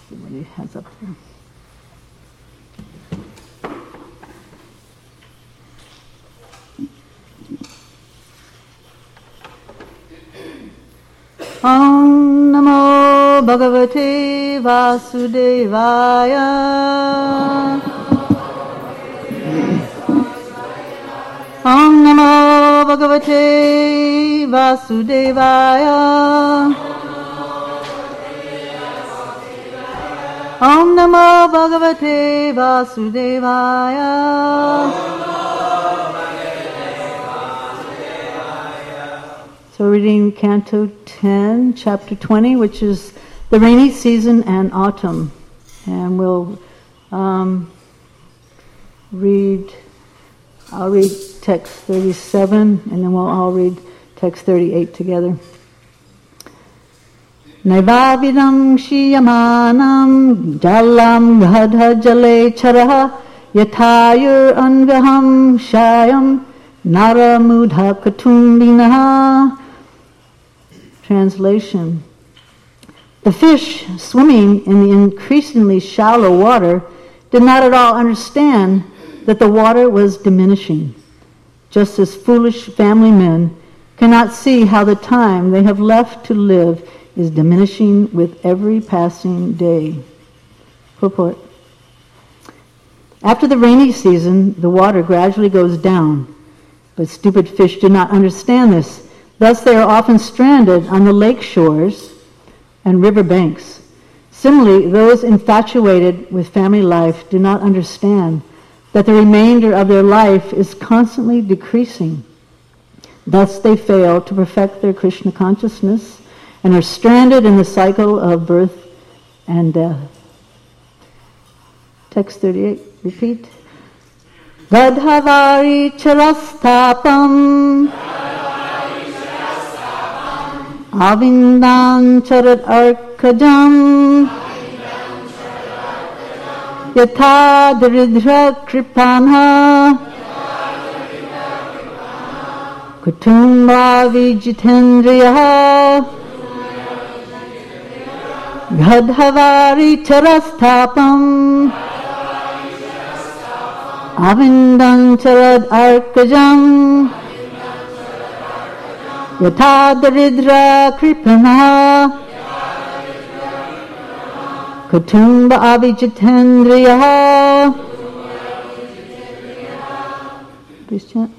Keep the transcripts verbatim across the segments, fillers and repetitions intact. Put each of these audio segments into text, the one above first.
see what he has up there. Om Namo Bhagavate Vasudevaya. Om Namo Bhagavate Vasudevaya. Om Namo Bhagavate Vasudevaya. So we're reading Canto ten, Chapter twenty, which is the rainy season and autumn. And we'll um, read, I'll read text thirty-seven, and then we'll all read text thirty-eight together. Naivavidam shiyamanam jalam ghadha jale charaha yatayur anvaham shayam naramudha katumbinaha. Translation. The fish swimming in the increasingly shallow water did not at all understand that the water was diminishing, just as foolish family men cannot see how the time they have left to live is diminishing with every passing day. Purport. After the rainy season, the water gradually goes down, but stupid fish do not understand this. Thus they are often stranded on the lake shores and river banks. Similarly, those infatuated with family life do not understand that the remainder of their life is constantly decreasing. Thus they fail to perfect their Krishna consciousness and are stranded in the cycle of birth and death. Text thirty-eight, repeat. Gadhavari charastapam Avindan charat arkajam Yatha daridra kripanha Kutumba vijitendriya Gadhavari charastapam Avindan charat arkajam Yatha daridra kripana Kutumba avijitendriya. Please chant.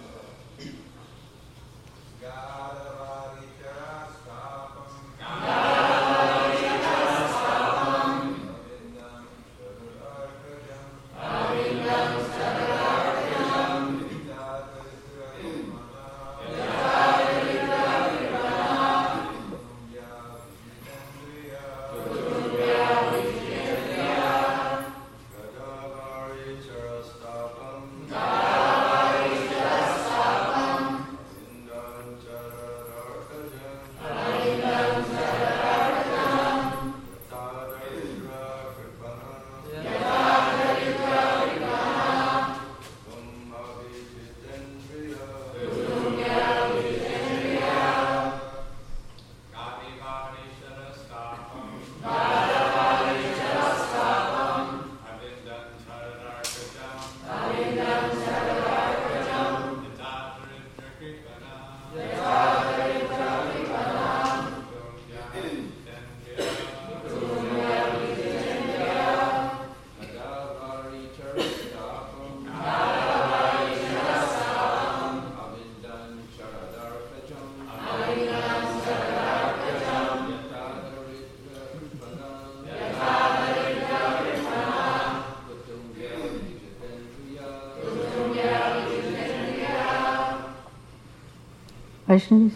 Vaishnavas?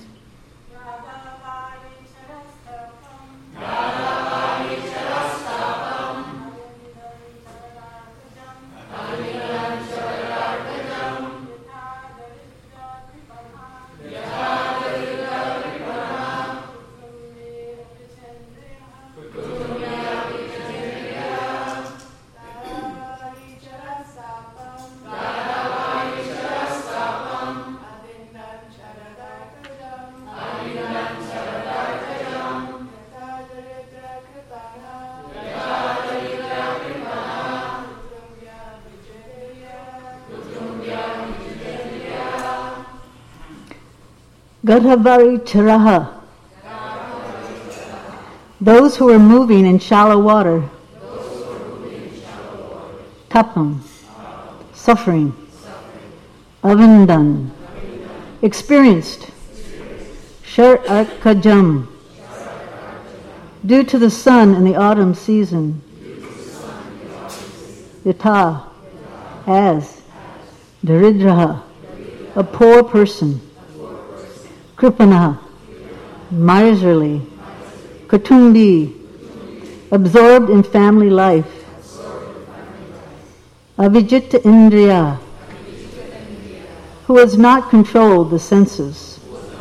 Gadhavari Charaha. Those who were moving in shallow water. Tapam. Suffering. Avindan. Experienced. Shar Arkajam. Due to the sun in the autumn season. Yata. As. Daridraha. A poor person. Kripanaha. Miserly. Katumbi. Absorbed in family life. Avijita Indriya. Who has not controlled the senses.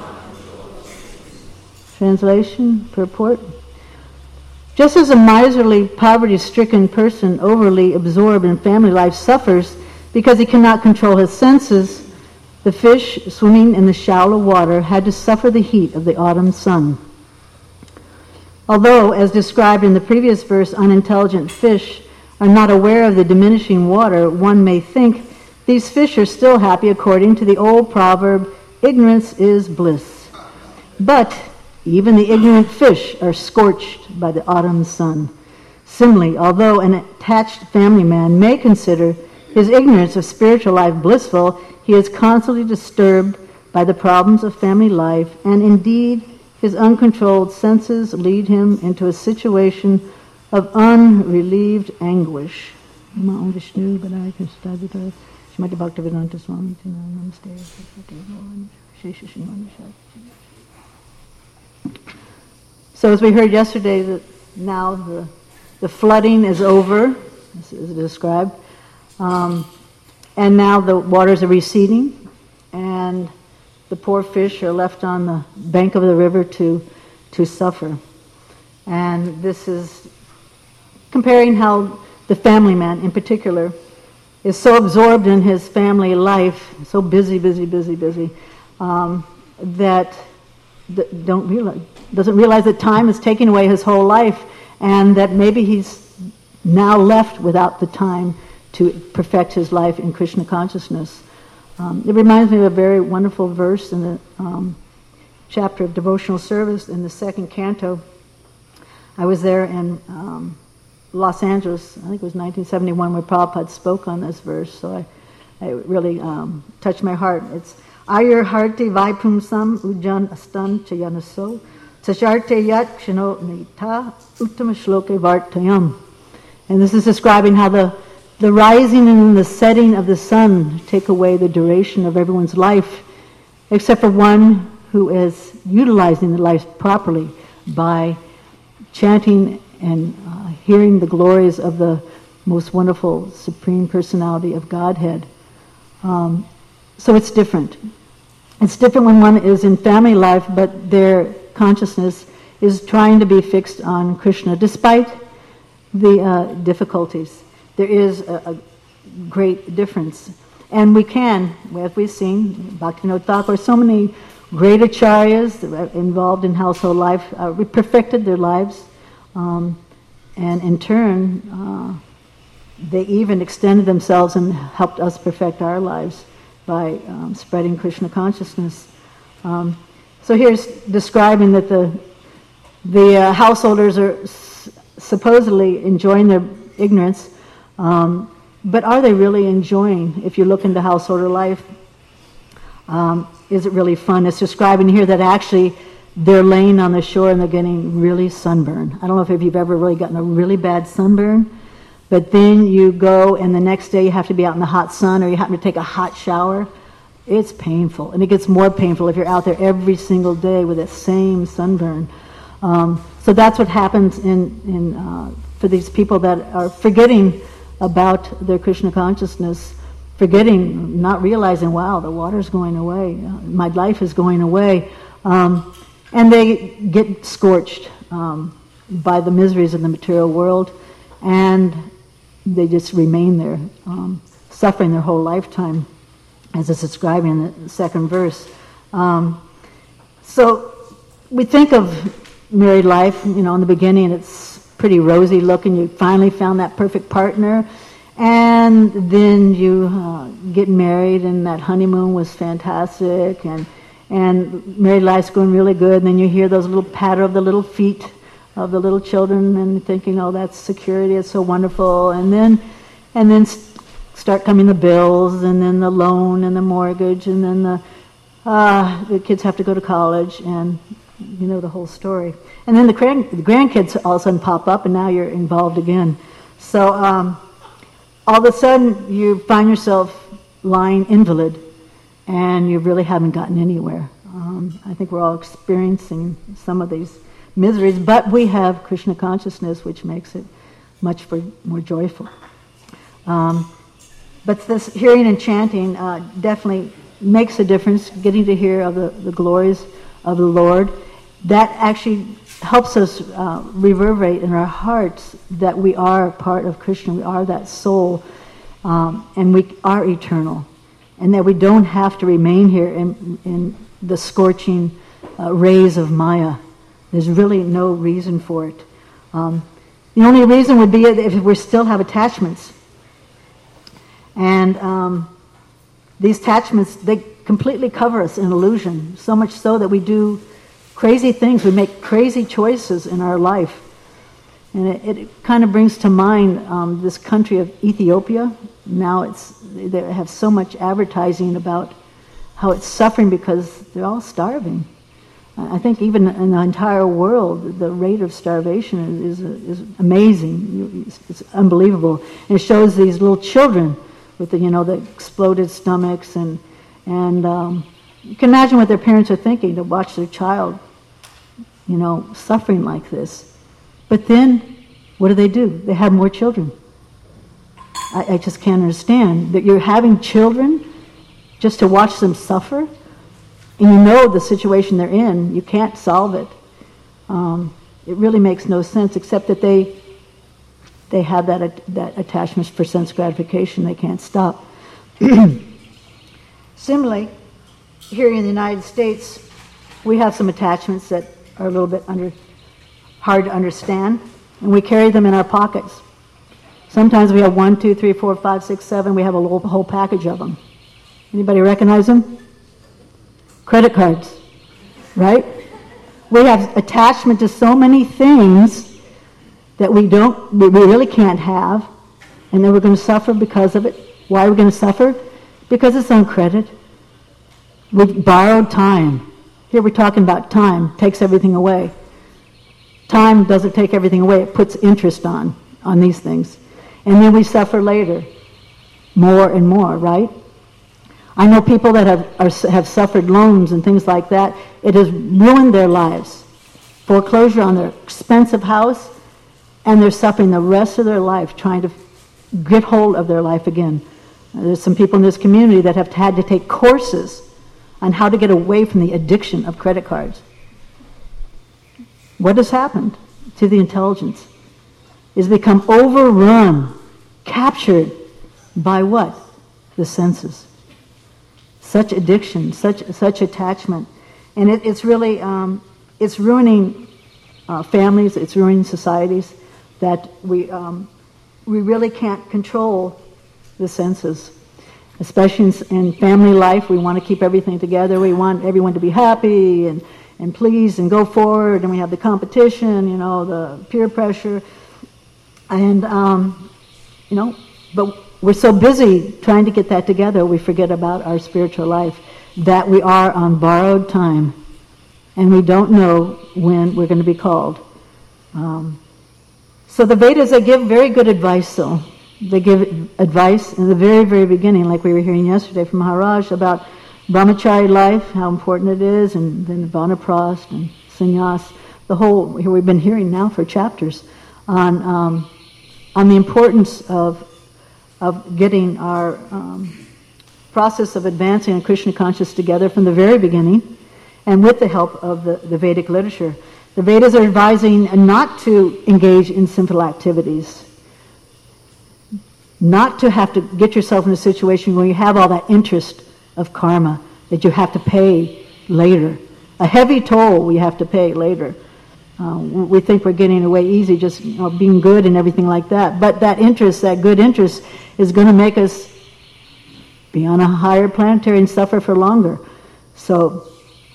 Translation, purport. Just as a miserly, poverty-stricken person overly absorbed in family life suffers because he cannot control his senses, the fish swimming in the shallow water had to suffer the heat of the autumn sun. Although, as described in the previous verse, unintelligent fish are not aware of the diminishing water, one may think these fish are still happy according to the old proverb, ignorance is bliss. But even the ignorant fish are scorched by the autumn sun. Similarly, although an attached family man may consider his ignorance of spiritual life blissful, he is constantly disturbed by the problems of family life, and indeed his uncontrolled senses lead him into a situation of unrelieved anguish. So as we heard yesterday, that now the, the flooding is over, as is described, um, and now the waters are receding, and the poor fish are left on the bank of the river to, to suffer. And this is comparing how the family man in particular is so absorbed in his family life, so busy, busy, busy, busy, um, that th- don't realize, doesn't realize that time is taking away his whole life, and that maybe he's now left without the time to perfect his life in Krishna consciousness. Um, it reminds me of a very wonderful verse in the um, chapter of devotional service in the second canto. I was there in um, Los Angeles, I think it was nineteen seventy-one, where Prabhupada spoke on this verse, so I, I really um, touched my heart. It's Ayur Harti Vaipumsam Ujan Astan Chayanaso Sacharte Yat Kshano Nita Uttama Shloke Vartayam. And this is describing how the, the rising and the setting of the sun take away the duration of everyone's life, except for one who is utilizing the life properly by chanting and uh, hearing the glories of the most wonderful Supreme Personality of Godhead. Um, so it's different. It's different when one is in family life, but their consciousness is trying to be fixed on Krishna, despite the uh, difficulties. There is a, a great difference. And we can, as we've seen, Bhaktivinoda Thakur, so many great acharyas that are involved in household life, uh, perfected their lives, um, and in turn, uh, they even extended themselves and helped us perfect our lives by um, spreading Krishna consciousness. Um, so here's describing that the the uh, householders are s- supposedly enjoying their ignorance, um, but are they really enjoying? If you look into householder life, um, is it really fun? It's describing here that actually they're laying on the shore and they're getting really sunburned. I don't know if you've ever really gotten a really bad sunburn, but then you go and the next day you have to be out in the hot sun, or you happen to take a hot shower. It's painful, and it gets more painful if you're out there every single day with that same sunburn. Um, so that's what happens in, in uh, for these people that are forgetting about their Krishna consciousness, forgetting, not realizing, wow, the water's going away, my life is going away. Um, and they get scorched um, by the miseries of the material world, and they just remain there, um, suffering their whole lifetime, as it's described in the second verse. Um, so we think of married life, you know, in the beginning it's pretty rosy looking, you finally found that perfect partner, and then you uh, get married, and that honeymoon was fantastic, and and married life's going really good, and then you hear those little patter of the little feet of the little children, and thinking, oh, that's security, it's so wonderful, and then, and then start coming the bills, and then the loan, and the mortgage, and then the, uh, the kids have to go to college, and you know the whole story. And then the, grand, the grandkids all of a sudden pop up, and now you're involved again. So um, all of a sudden, you find yourself lying invalid, and you really haven't gotten anywhere. Um, I think we're all experiencing some of these miseries, but we have Krishna consciousness, which makes it much for, more joyful. Um, but this hearing and chanting uh, definitely makes a difference, getting to hear of the, the glories of the Lord. That actually helps us uh, reverberate in our hearts that we are part of Krishna, we are that soul, um, and we are eternal, and that we don't have to remain here in, in the scorching uh, rays of Maya. There's really no reason for it. Um, the only reason would be if we still have attachments. And um, these attachments, they completely cover us in illusion, so much so that we do crazy things, we make crazy choices in our life. And it, it kind of brings to mind um, this country of Ethiopia. Now it's they have so much advertising about how it's suffering because they're all starving. I think even in the entire world, the rate of starvation is, is, is amazing. It's, it's unbelievable. And it shows these little children with the, you know, the exploded stomachs, and and um, you can imagine what their parents are thinking to watch their child, you know, suffering like this. But then, what do they do? They have more children. I, I just can't understand that you're having children just to watch them suffer. And you know the situation they're in, you can't solve it. Um, it really makes no sense, except that they they have that that attachment for sense gratification. They can't stop. Similarly, here in the United States, we have some attachments that are a little bit under hard to understand, and we carry them in our pockets. Sometimes we have one, two, three, four, five, six, seven. We have a whole, whole package of them. Anybody recognize them? Credit cards, right? We have attachment to so many things that we don't, we really can't have, and then we're going to suffer because of it. Why are we going to suffer? Because it's on credit. We borrowed time. Here we're talking about time, takes everything away. Time doesn't take everything away, it puts interest on, on these things. And then we suffer later, more and more, right? I know people that have are, have suffered loans and things like that. It has ruined their lives. Foreclosure on their expensive house, and they're suffering the rest of their life trying to get hold of their life again. There's some people in this community that have had to take courses on how to get away from the addiction of credit cards. What has happened to the intelligence? It's become overrun, captured by what? The senses. Such addiction, such such attachment, and it, it's really um, it's ruining uh, families. It's ruining societies. That we um, we really can't control the senses, especially in, in family life. We want to keep everything together. We want everyone to be happy and and pleased and go forward. And we have the competition, you know, the peer pressure, and um, you know, but. We're so busy trying to get that together, we forget about our spiritual life, that we are on borrowed time, and we don't know when we're going to be called. Um, so the Vedas, they give very good advice, though. They give advice in the very, very beginning, like we were hearing yesterday from Maharaj, about brahmachari life, how important it is, and then vanaprastha and sannyas. The whole, here we've been hearing now for chapters, on, um, on the importance of of getting our um, process of advancing in Krishna consciousness together from the very beginning, and with the help of the, the Vedic literature. The Vedas are advising not to engage in sinful activities, not to have to get yourself in a situation where you have all that interest of karma that you have to pay later. A heavy toll we have to pay later. Uh, we think we're getting away easy, just you know, being good and everything like that. But that interest, that good interest, is going to make us be on a higher planetary and suffer for longer. So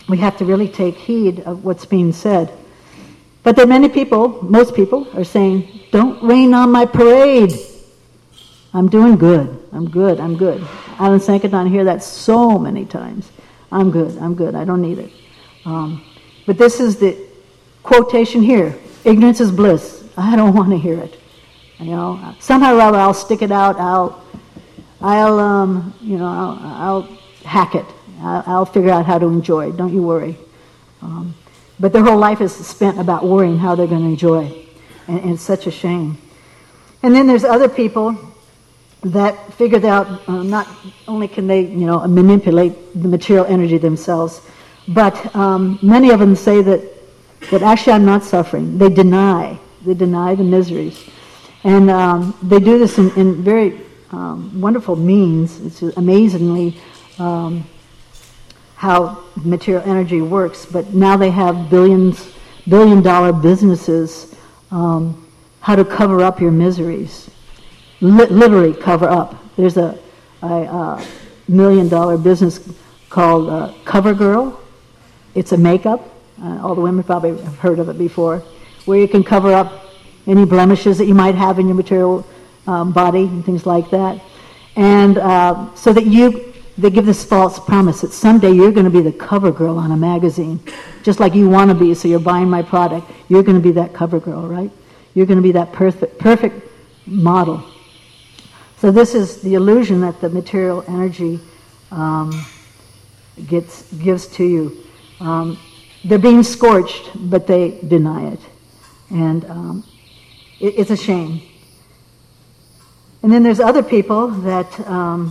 we have to really take heed of what's being said. But there are many people, most people, are saying, don't rain on my parade. I'm doing good. I'm good. I'm good. Alan Sankardon hear that so many times. I'm good. I'm good. I don't need it. Um, but this is the quotation here. Ignorance is bliss. I don't want to hear it. You know, somehow or other I'll stick it out. I'll, I'll, um, you know, I'll, I'll hack it. I'll, I'll figure out how to enjoy it. Don't you worry. Um, but their whole life is spent about worrying how they're going to enjoy, and, and it's such a shame. And then there's other people that figured out uh, not only can they, you know, manipulate the material energy themselves, but um, many of them say that that actually I'm not suffering. They deny. They deny the miseries. And um, they do this in, in very um, wonderful means. It's amazingly um, how material energy works. But now they have billions, billion dollar businesses, um, how to cover up your miseries. Li- literally cover up. There's a, a, a million dollar business called uh, CoverGirl. It's a makeup. Uh, all the women probably have heard of it before, where you can cover up any blemishes that you might have in your material um, body and things like that. And uh, so that you, they give this false promise that someday you're going to be the cover girl on a magazine, just like you want to be, so you're buying my product. You're going to be that cover girl, right? You're going to be that perfect, perfect model. So this is the illusion that the material energy um, gets gives to you. Um, they're being scorched, but they deny it. And um, it, it's a shame. And then there's other people that um,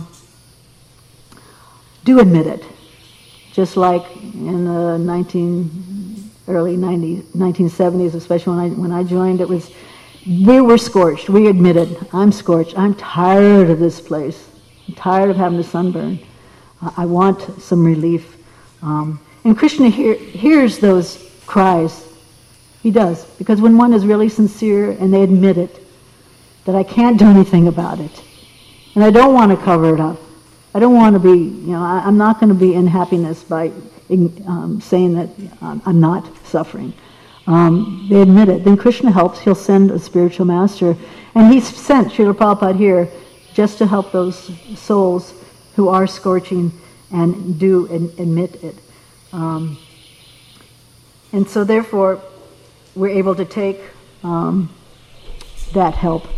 do admit it. Just like in the nineteen, early nineties, nineteen seventies, especially when I, when I joined, it was, we were scorched. We admitted, I'm scorched. I'm tired of this place. I'm tired of having the sunburn. Uh, I want some relief. Um, and Krishna hear, hears those cries. He does. Because when one is really sincere and they admit it, that I can't do anything about it, and I don't want to cover it up. I don't want to be, you know, I, I'm not going to be in happiness by um, saying that um, I'm not suffering. Um, they admit it. Then Krishna helps. He'll send a spiritual master. And he's sent Srila Prabhupada here just to help those souls who are scorching and do and admit it. Um, and so therefore, we're able to take um, that help.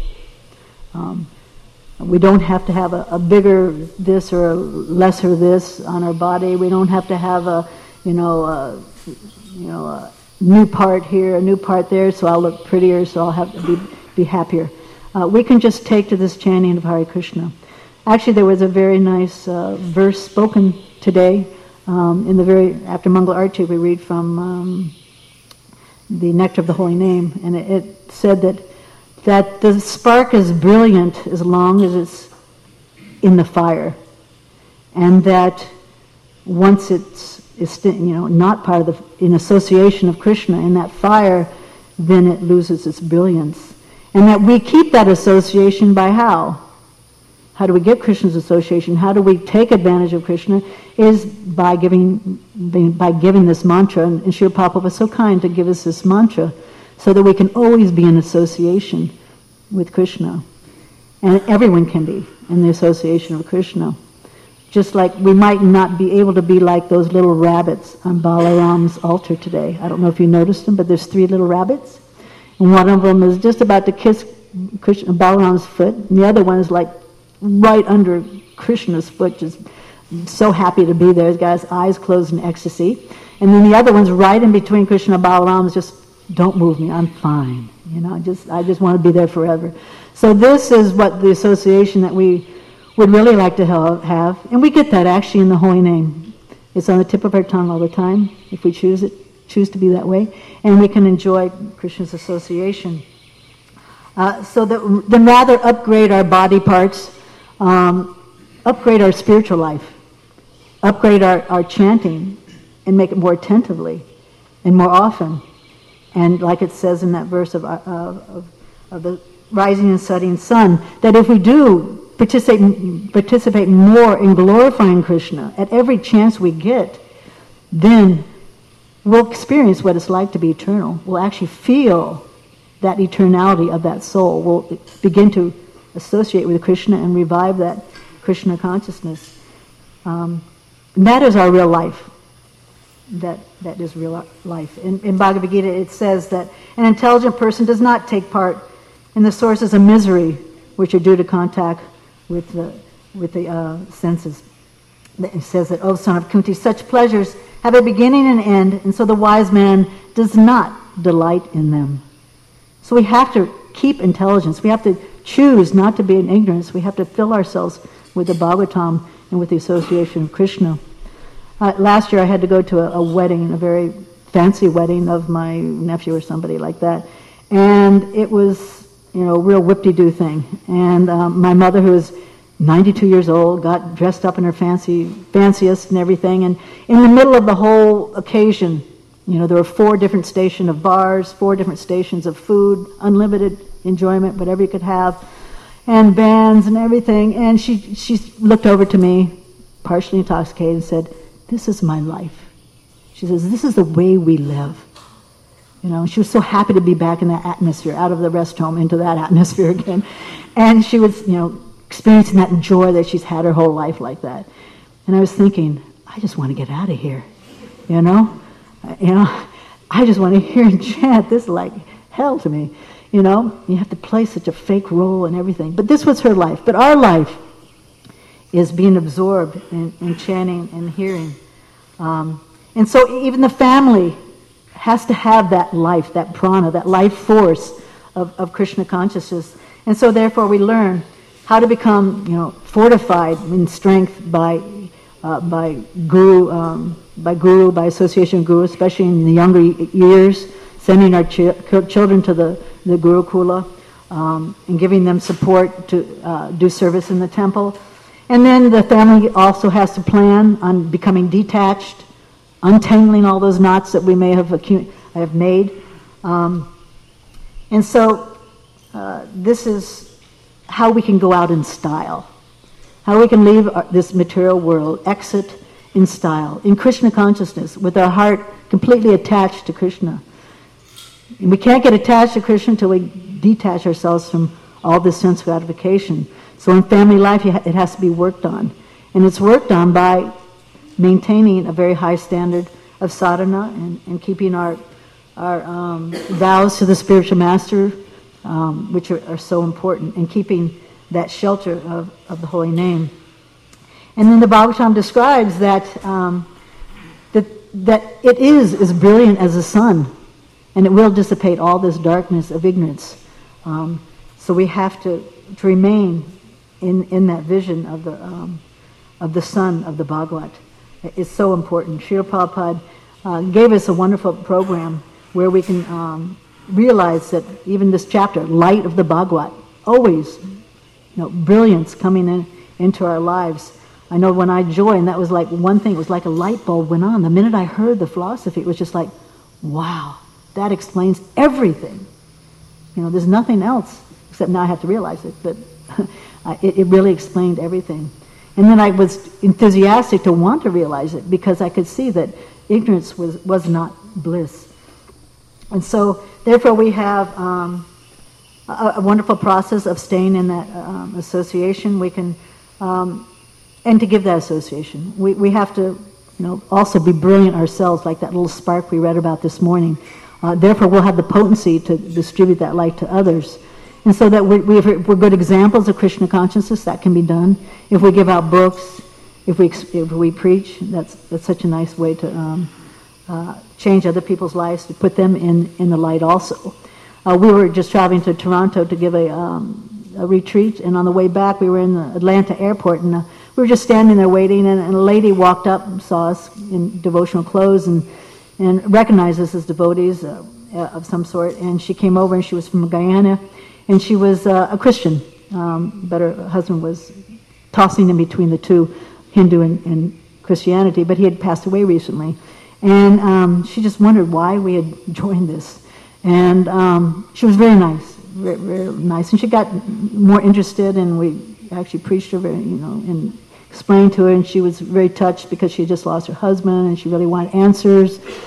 Um, we don't have to have a, a bigger this or a lesser this on our body. We don't have to have a, you know, a, you know, a new part here, a new part there, so I'll look prettier, so I'll have to be, be happier. Uh, we can just take to this chanting of Hare Krishna. Actually, there was a very nice uh, verse spoken today um, in the very, after Mangal Arti, we read from um, the Nectar of the Holy Name, and it, it said that that the spark is brilliant as long as it's in the fire, and that once it's, it's you know, not part of the, in association of Krishna in that fire, then it loses its brilliance. And that we keep that association by how? How do we get Krishna's association? How do we take advantage of Krishna? Is by giving by giving this mantra. And Srila Prabhupada was so kind to give us this mantra so that we can always be in association with Krishna. And everyone can be in the association of Krishna. Just like we might not be able to be like those little rabbits on Balaram's altar today. I don't know if you noticed them, but there's three little rabbits. And one of them is just about to kiss Krishna, Balaram's foot, and the other one is like right under Krishna's foot, just so happy to be there. He's got his eyes closed in ecstasy. And then the other one's right in between Krishna and Balaram, just, don't move me, I'm fine. You know, I just, I just want to be there forever. So this is what the association that we would really like to have. And we get that actually in the Holy Name. It's on the tip of our tongue all the time, if we choose it, choose to be that way. And we can enjoy Krishna's association. Uh, so that, then rather upgrade our body parts, um, upgrade our spiritual life, upgrade our, our chanting, and make it more attentively and more often. And like it says in that verse of, uh, of, of the rising and setting sun, that if we do participate, participate more in glorifying Krishna at every chance we get, then we'll experience what it's like to be eternal. We'll actually feel that eternality of that soul. We'll begin to associate with Krishna and revive that Krishna consciousness. Um, and that is our real life. That that is real life. In, in Bhagavad Gita it says that an intelligent person does not take part in the sources of misery which are due to contact with the with the uh, senses. It says that, O son of Kunti, such pleasures have a beginning and end, and so the wise man does not delight in them. So we have to keep intelligence. We have to choose not to be in ignorance. We have to fill ourselves with the Bhagavatam and with the association of Krishna. Uh, last year I had to go to a, a wedding, a very fancy wedding of my nephew or somebody like that. And it was, you know, a real whip-de-doo thing. And um, my mother, who was ninety-two years old, got dressed up in her fancy, fanciest and everything. And in the middle of the whole occasion, you know, there were four different stations of bars, four different stations of food, unlimited enjoyment, whatever you could have, and bands and everything. And she, she looked over to me, partially intoxicated, and said, "This is my life." She says, "This is the way we live." You know, she was so happy to be back in that atmosphere, out of the rest home into that atmosphere again. And she was, you know, experiencing that joy that she's had her whole life like that. And I was thinking, I just want to get out of here. You know? You know, I just want to hear and chant. This is like hell to me. You know, you have to play such a fake role and everything. But this was her life. But our life is being absorbed in, in chanting and hearing. Um, and so even the family has to have that life, that prana, that life force of, of Krishna consciousness. And so therefore we learn how to become, you know, fortified in strength by uh, by guru, um, by guru, by association of guru, especially in the younger years, sending our ch- children to the, the Gurukula, um, and giving them support to uh, do service in the temple. And then the family also has to plan on becoming detached, untangling all those knots that we may have, acu- have made. Um, and so uh, this is how we can go out in style, how we can leave our, this material world, exit in style, in Krishna consciousness, with our heart completely attached to Krishna. And we can't get attached to Krishna until we detach ourselves from all this sense gratification. So in family life, it has to be worked on. And it's worked on by maintaining a very high standard of sadhana and, and keeping our, our um, vows to the spiritual master, um, which are, are so important, and keeping that shelter of, of the holy name. And then the Bhagavatam describes that, um, that, that it is as brilliant as the sun, and it will dissipate all this darkness of ignorance. Um, so we have to, to remain in, in that vision of the um, of the sun of the Bhagavat. It's so important. Srila Prabhupada uh, gave us a wonderful program where we can um, realize that even this chapter, light of the Bhagavat, always, you know, brilliance coming in into our lives. I know when I joined, that was like one thing. It was like a light bulb went on. The minute I heard the philosophy, it was just like, wow, that explains everything. You know, there's nothing else, except now I have to realize it, but it, it really explained everything. And then I was enthusiastic to want to realize it because I could see that ignorance was, was not bliss. And so, therefore, we have um, a, a wonderful process of staying in that um, association. We can, um, and to give that association, we, we have to, you know, also be brilliant ourselves, like that little spark we read about this morning. Uh, therefore, we'll have the potency to distribute that light to others. And so that we, we, if we're good examples of Krishna consciousness, that can be done. If we give out books, if we if we preach, that's that's such a nice way to um, uh, change other people's lives, to put them in, in the light also. Uh, we were just traveling to Toronto to give a, um, a retreat, and on the way back we were in the Atlanta airport, and uh, we were just standing there waiting, and, and a lady walked up and saw us in devotional clothes and, and recognized us as devotees uh, of some sort, and she came over, and she was from Guyana. And she was uh, a Christian, um, but her husband was tossing in between the two, Hindu and, and Christianity, but he had passed away recently. And um, she just wondered why we had joined this. And um, she was very nice, very, very nice. And she got more interested, and we actually preached her, very, you know, and explained to her, and she was very touched because she had just lost her husband, and she really wanted answers.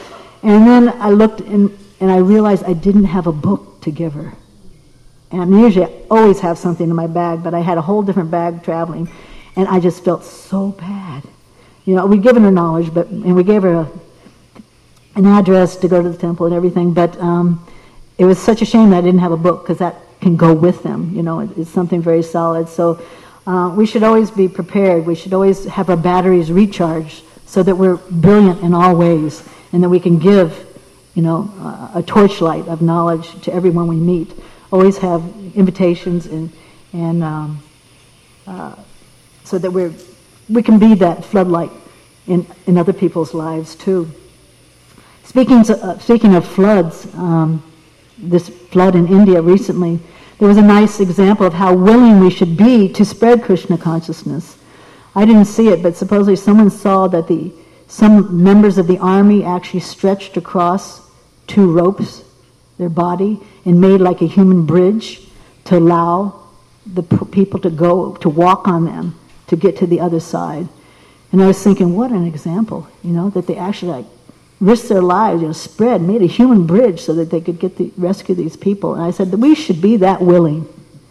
And then I looked and, and I realized I didn't have a book to give her. And usually I always have something in my bag, but I had a whole different bag traveling, and I just felt so bad. You know, we'd given her knowledge, but and we gave her a, an address to go to the temple and everything, but um, it was such a shame that I didn't have a book, because that can go with them. You know, it, it's something very solid. So uh, we should always be prepared. We should always have our batteries recharged so that we're brilliant in all ways, and that we can give, you know, uh, a torchlight of knowledge to everyone we meet. Always have invitations, and and um, uh, so that we're we can be that floodlight in in other people's lives too. Speaking to, uh, speaking of floods, um, this flood in India recently, there was a nice example of how willing we should be to spread Krishna consciousness. I didn't see it, but supposedly someone saw that the some members of the army actually stretched across two ropes, their body, and made like a human bridge to allow the p- people to go, to walk on them, to get to the other side. And I was thinking, what an example, you know, that they actually like risked their lives, you know, spread, made a human bridge so that they could get the, rescue these people. And I said that we should be that willing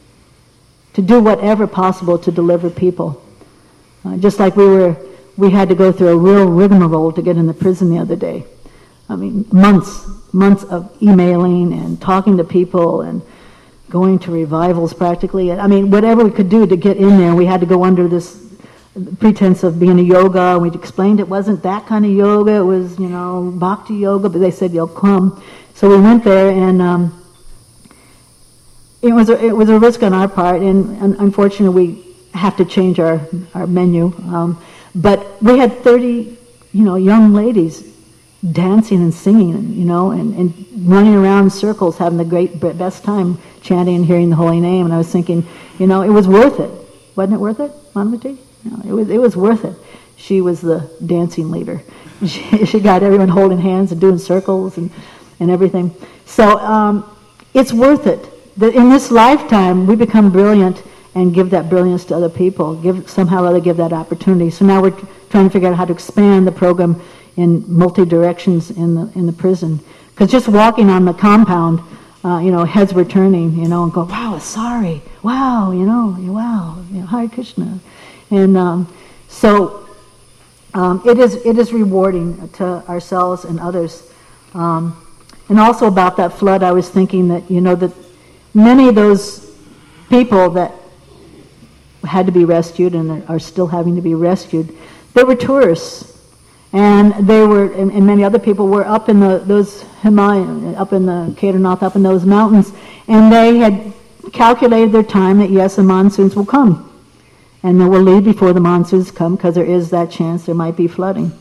to do whatever possible to deliver people. Uh, just like we were, we had to go through a real rigmarole to get in the prison the other day. I mean, months, months of emailing and talking to people and going to revivals practically. I mean, whatever we could do to get in there. We had to go under this pretense of being a yoga. We explained it wasn't that kind of yoga. It was, you know, bhakti yoga, but they said, you'll come. So we went there, and um, it was a, it was a risk on our part, and, and unfortunately we have to change our, our menu. Um, but we had thirty, you know, young ladies dancing and singing, and, you know, and, and running around in circles, having the great best time chanting and hearing the holy name. And I was thinking, you know, it was worth it. Wasn't it worth it, Manmati? No, it was, it was worth it. She was the dancing leader. She, she got everyone holding hands and doing circles and, and everything. So um, it's worth it. That in this lifetime, we become brilliant and give that brilliance to other people, give somehow or other give that opportunity. So now we're trying to figure out how to expand the program in multi directions in the in the prison. Because just walking on the compound, uh, you know, heads were turning, you know, and go, wow, sorry, wow, you know, wow, you know, Hare Krishna, and um, so um, it is it is rewarding to ourselves and others. Um, and also about that flood, I was thinking that, you know, that many of those people that had to be rescued and are still having to be rescued, they were tourists. And they were, and, and many other people were up in the those Himalaya, up in the Kedarnath, up in those mountains, and they had calculated their time that yes, the monsoons will come, and they will leave before the monsoons come, because there is that chance there might be flooding.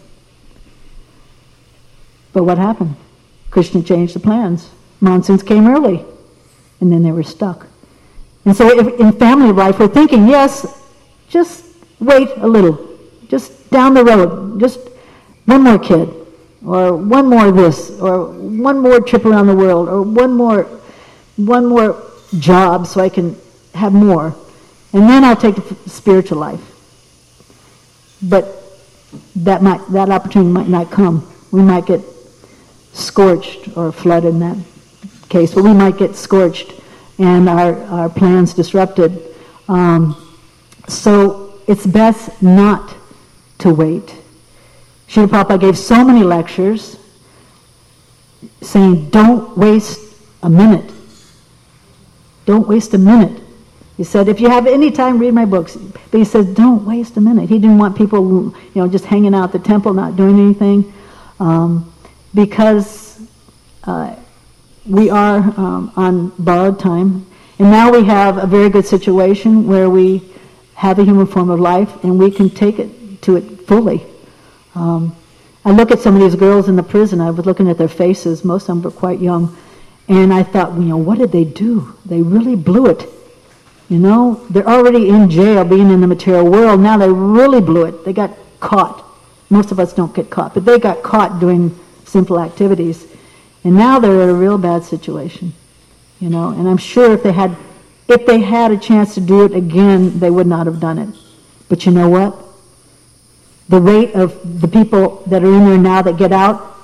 But what happened? Krishna changed the plans. Monsoons came early, and then they were stuck. And so, if, in family life, we're thinking, yes, just wait a little, just down the road, just one more kid, or one more this, or one more trip around the world, or one more one more job so I can have more. And then I'll take the spiritual life. But that might that opportunity might not come. We might get scorched or flooded in that case, but we might get scorched and our, our plans disrupted. Um, so it's best not to wait. Srila Prabhupada gave so many lectures saying, don't waste a minute. Don't waste a minute. He said, if you have any time, read my books. But he says, don't waste a minute. He didn't want people, you know, just hanging out at the temple, not doing anything, um, because uh, we are um, on borrowed time. And now we have a very good situation where we have a human form of life, and we can take it to it fully. Um, I look at some of these girls in the prison. I was looking at their faces. Most of them were quite young. And I thought, you know, what did they do? They really blew it. You know, they're already in jail being in the material world. Now they really blew it. They got caught. Most of us don't get caught, but they got caught doing simple activities. And now they're in a real bad situation. You know, and I'm sure if they had if they had a chance to do it again, they would not have done it. But you know what? The rate of the people that are in there now that get out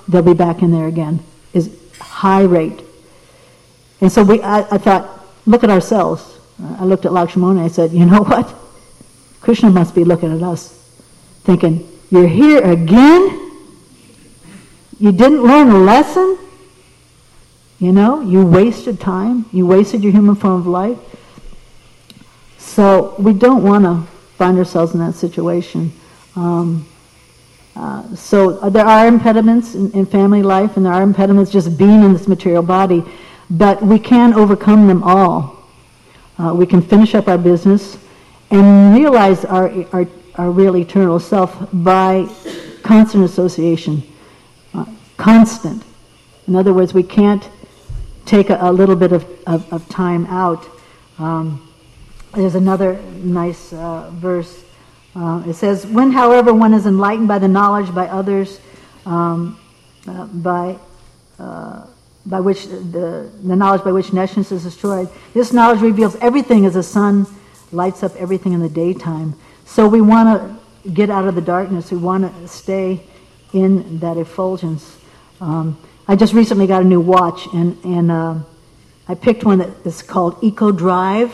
they'll be back in there again, is high rate. And so we, I, I thought, look at ourselves. I looked at Lakshmana and I said, you know what? Krishna must be looking at us, thinking, you're here again? You didn't learn a lesson? You know, you wasted time. You wasted your human form of life. So we don't want to find ourselves in that situation. Um, uh, so there are impediments in, in family life, and there are impediments just being in this material body, but we can overcome them all. Uh, we can finish up our business and realize our, our, our real eternal self by constant association. Uh, constant. In other words, we can't take a, a little bit of, of, of time out. Um, there's another nice uh, verse. Uh, it says, when, however, one is enlightened by the knowledge by others, um, uh, by uh, by which the, the knowledge by which nations is destroyed, this knowledge reveals everything as the sun lights up everything in the daytime. So we want to get out of the darkness. We want to stay in that effulgence. Um, I just recently got a new watch, and, and uh, I picked one that is called Eco Drive.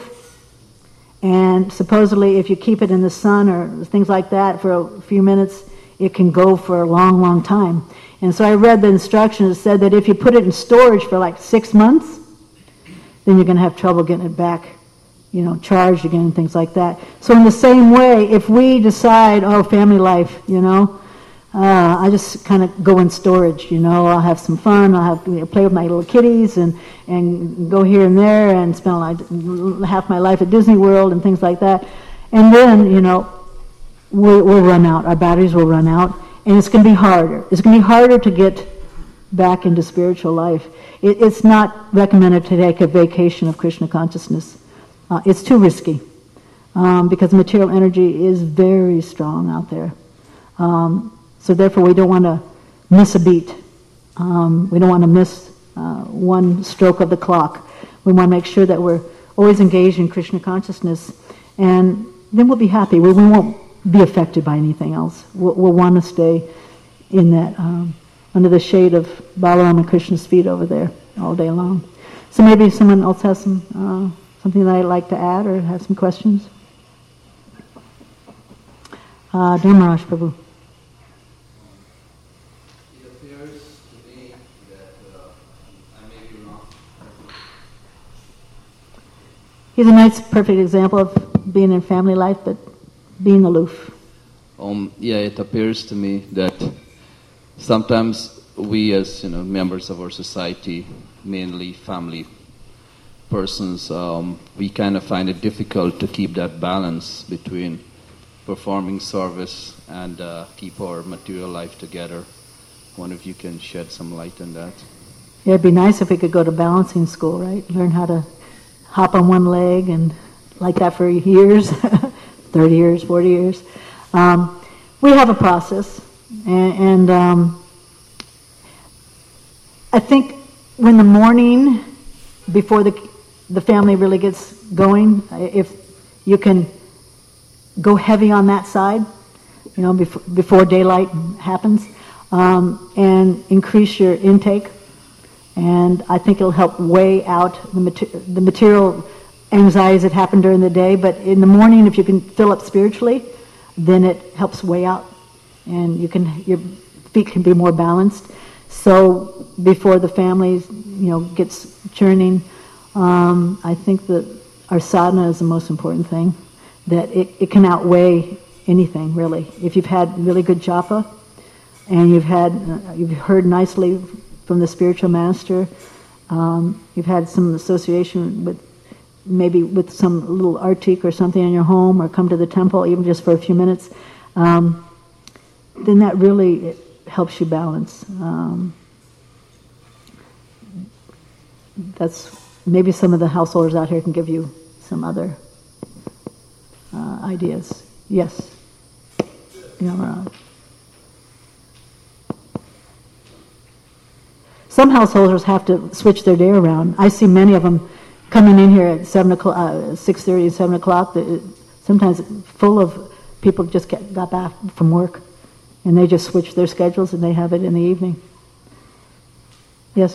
And supposedly if you keep it in the sun or things like that for a few minutes, it can go for a long, long time. And so I read the instructions. It said that if you put it in storage for like six months, then you're going to have trouble getting it back, you know, charged again and things like that. So in the same way, if we decide, oh, family life, you know, uh, I just kind of go in storage, you know, I'll have some fun, I'll have you know, play with my little kitties and, and go here and there and spend like half my life at Disney World and things like that. And then, you know, we'll, we'll run out, our batteries will run out, and it's going to be harder. It's going to be harder to get back into spiritual life. It, it's not recommended to take a vacation of Krishna consciousness. Uh, it's too risky um, because material energy is very strong out there. Um, so therefore we don't want to miss a beat. Um, we don't want to miss uh, one stroke of the clock. We want to make sure that we're always engaged in Krishna consciousness, and then we'll be happy. We, we won't be affected by anything else. We'll, we'll want to stay in that, um, under the shade of Balaram and Krishna's feet over there all day long. So maybe someone else has some uh, something that I'd like to add or have some questions. Uh, Dharmaraj Prabhu. It appears to me that uh, I may be wrong. He's a nice, perfect example of being in family life, but being aloof. Um, yeah, it appears to me that sometimes we, as you know, members of our society, mainly family persons, um, we kind of find it difficult to keep that balance between performing service and uh, keep our material life together. One of you can shed some light on that. Yeah, it'd be nice if we could go to balancing school, right? Learn how to hop on one leg and like that for years, thirty years, forty years. Um, we have a process, and, and um, I think when the morning before the the family really gets going, if you can go heavy on that side, you know, before, before daylight happens, um, and increase your intake, and I think it'll help weigh out the, mater- the material anxieties that happen during the day. But in the morning, if you can fill up spiritually, then it helps weigh out, and you can your feet can be more balanced. So before the family, you know, gets churning, um, I think that our sadhana is the most important thing. That it, it can outweigh anything, really. If you've had really good japa, and you've had uh, you've heard nicely from the spiritual master, um, you've had some association with maybe with some little artik or something in your home, or come to the temple even just for a few minutes, um, then that really it helps you balance. Um, that's maybe some of the householders out here can give you some other uh, ideas. Yes. Yeah, some householders have to switch their day around. I see many of them coming in here at seven o'clock, uh, six thirty, and seven o'clock. Sometimes full of people just get, got back from work, and they just switch their schedules and they have it in the evening. Yes.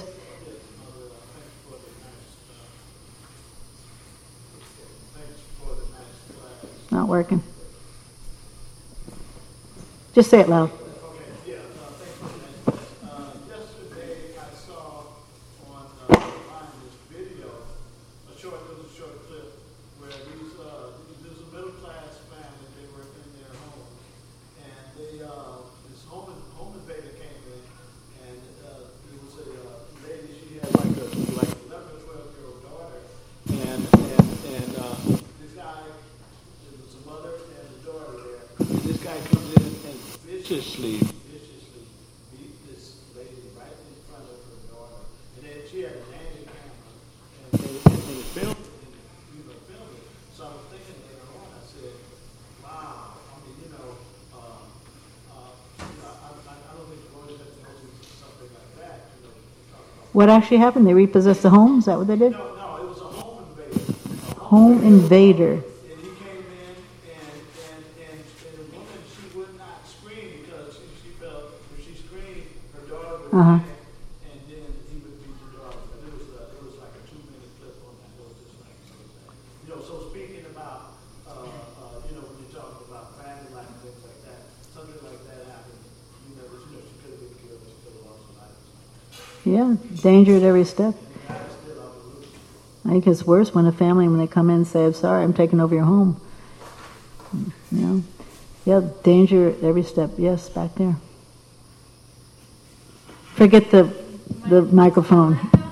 Not working. Just say it loud. Viciously, viciously beat this lady right in front of her daughter, and then she had a nanny camera and, and, and, and filmed it, and, you know, filmed it. So I was thinking later on, I said, "Wow, I mean, you know, um, uh, you know I, I, I don't think the Lord has to go through something like that." You know, talk about What actually happened? They repossessed the home? Is that what they did? no, no, it was a home invader. A Home invader. And he came in, and and and, and the woman, she would not scream because she, she felt if she screamed, her daughter would Uh-huh. panic, and then he would beat the daughter. But it was a, it was like a two minute clip on that. It was just like so sad. You know. So speaking about uh, uh, you know when you talk about family life and things like that, something like that happened. You know, that, you know she could have been killed. She could have lost her life. Yeah, danger at every step. And the guy is still out the loop. I think it's worse when a family, when they come in and say, "I'm sorry, I'm taking over your home." You know? Yeah, danger at every step. Yes, back there. Forget the the microphone.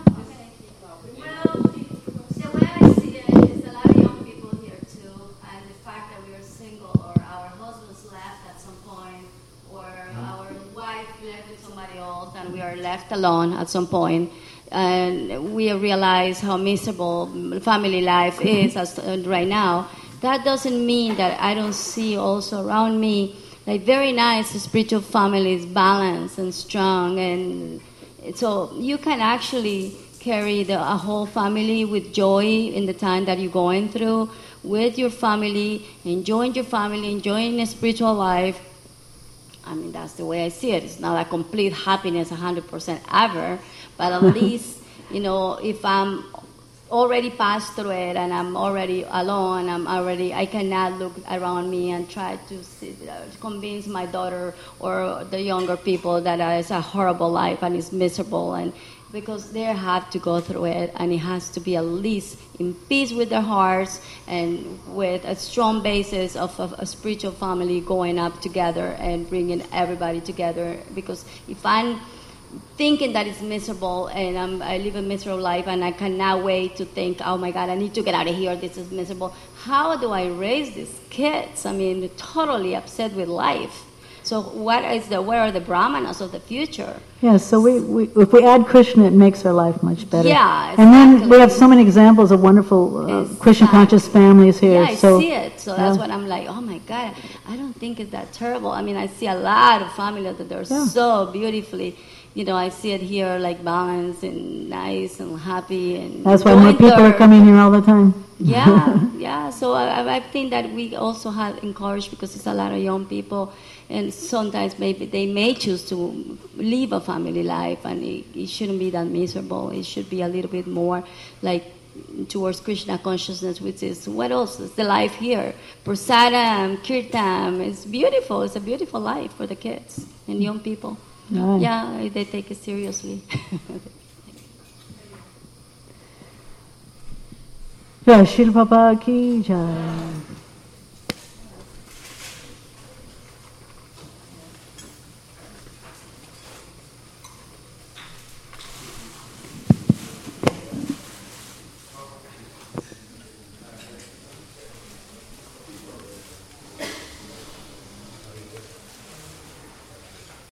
Well, the way I see it is a lot of young people here too, and the fact that we are single or our husbands left at some point, or our wife left with somebody else, and we are left alone at some point, and we realize how miserable family life is as, uh, right now. That doesn't mean that I don't see also around me like very nice spiritual families, balanced and strong, and so you can actually carry the, a whole family with joy in the time that you're going through with your family, enjoying your family, enjoying a spiritual life. I mean, that's the way I see it. It's not a complete happiness one hundred percent ever, but at least, you know, if I'm already passed through it and I'm already alone, I'm already, I cannot look around me and try to see, uh, convince my daughter or the younger people that uh, it's a horrible life and it's miserable, and because they have to go through it, and it has to be at least in peace with their hearts and with a strong basis of, of a spiritual family going up together and bringing everybody together. Because if I'm thinking that it's miserable and I'm, I live a miserable life and I cannot wait to think, oh my God, I need to get out of here, this is miserable. How do I raise these kids? I mean, totally upset with life. So what is the, where are the brahmanas of the future? Yeah, so we, we if we add Krishna, it makes our life much better. Yeah, And then exactly. we have so many examples of wonderful uh, Exactly. Krishna conscious families here. Yeah, I so, see it. So that's yeah. what I'm like, oh my God, I don't think it's that terrible. I mean, I see a lot of families that they're Yeah. so beautifully, you know, I see it here like balanced and nice and happy. And That's why more enjoying people their- are coming here all the time. Yeah, yeah. So I, I think that we also have encouraged, because it's a lot of young people, and sometimes maybe they may choose to live a family life, and it, it shouldn't be that miserable. It should be a little bit more like towards Krishna consciousness, which is what else is the life here. Prasadam, kirtan, it's beautiful. It's a beautiful life for the kids and young people. Right. Yeah, they take it seriously. Jai Shri Prabhupada ki jai.